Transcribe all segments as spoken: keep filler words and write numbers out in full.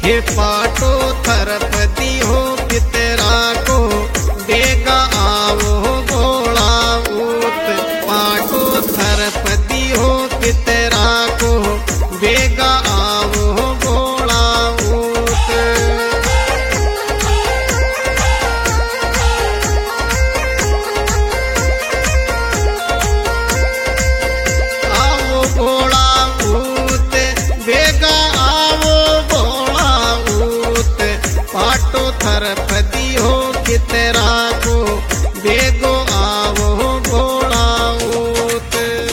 हे पाटो थरपति हो पितरा को बेगा आवो भोला ऊत। पाटो थरपति हो पितरा को बेगा आवो भोला ऊत। आवो भोला ऊत बेगा आवो भोला ऊत। पाटो थरपति हो पितरा को बेगो आवो भोला ऊत।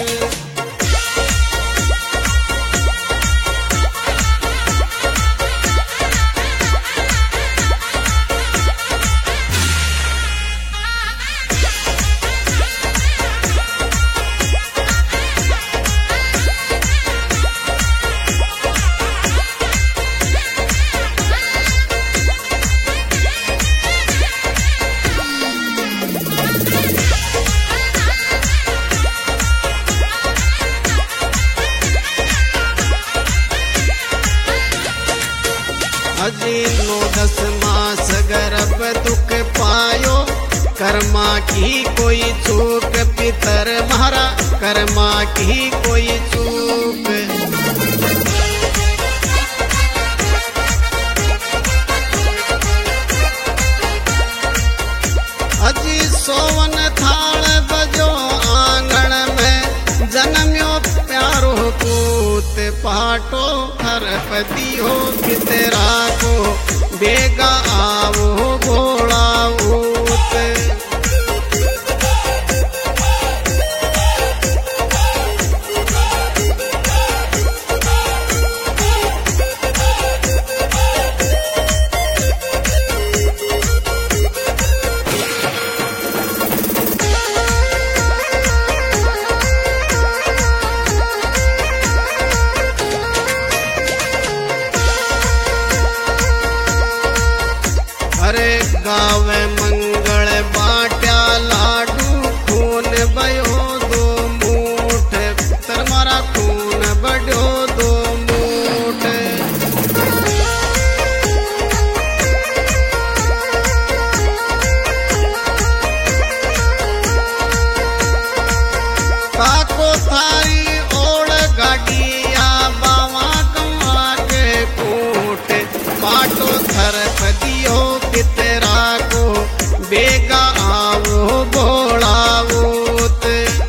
अजी नो दस मास गर्भ दुख पायो, कर्मा की कोई चूक पितर महारा, कर्मा की कोई चूक। अजी सोवन थाल बजो आंगण में, जन्म्यो प्यारो पूत। पाटो थरपति हो पितरा को बेगा आवो भोला ऊत। अरे गावे मंगल बाट्या लाडू, खून बयो दो मूठ। तरमारा खून बढ़ो दो मूठ। काको थारी ओढ़ गाड़िया, बावा कमा के कूट। पाटो थरपति हो पितरा को बेगा आवो भोला ऊत।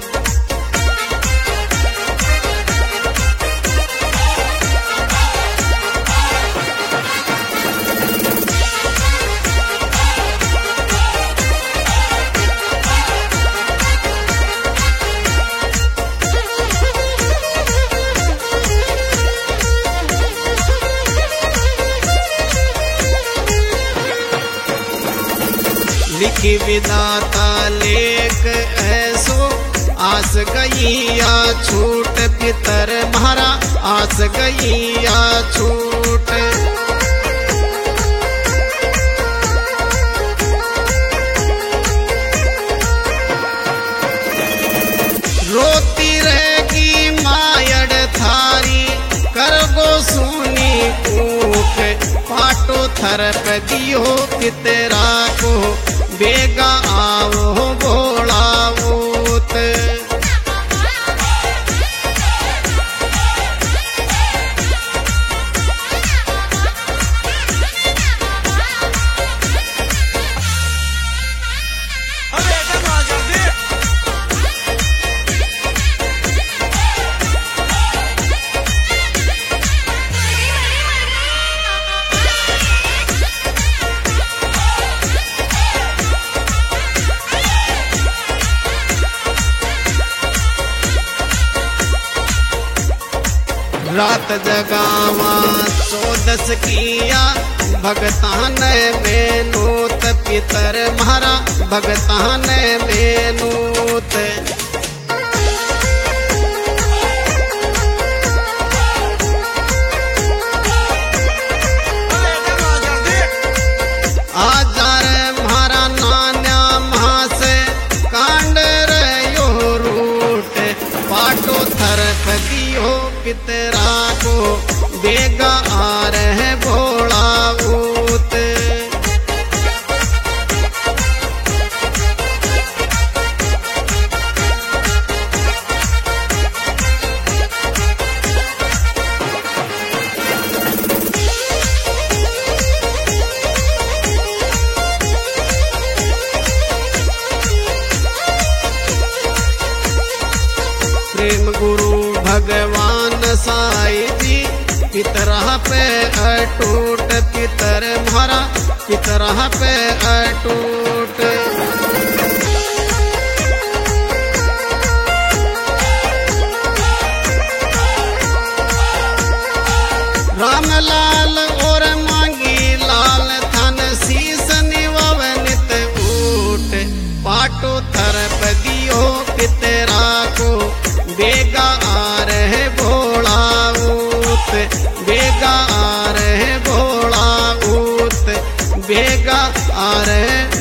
लिखी विधाता लेख ऐसो, आस गई या छूट पितर महारा, आस गई या छूट। रोती रहेगी मायड़ थारी, करगो सुनी कूक। पाटो थरपति हो पितरा को बेगा आवो भोला ऊत। रात जगावा चौदस किया, भगतान बेनूत। पितर महारा भगतान बेनूत। आजार महारा नान्या महा से कांड रयो रूट। पाटो थरपति हो पितरा को बेगा आ रहे भोला पे अटूट पितर म्हारा पितर पे अटूट। रामलाल और मांगी लाल थन शीस निवव नित ऊट पाटो थर पदियो पितरा को बेगा आ रहे भोला ऊत बेगा आ रहे भोला ऊत बेगा आ रहे